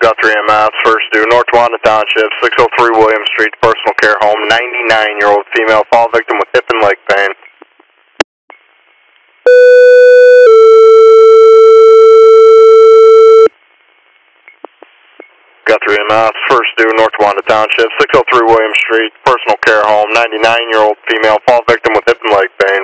Guthrie MS, first due, North Wanda Township, 603 William Street, personal care home, 99-year-old female, fall victim with hip and leg pain. Guthrie MS, first due, North Wanda Township, 603 William Street, personal care home, 99-year-old female, fall victim with hip and leg pain.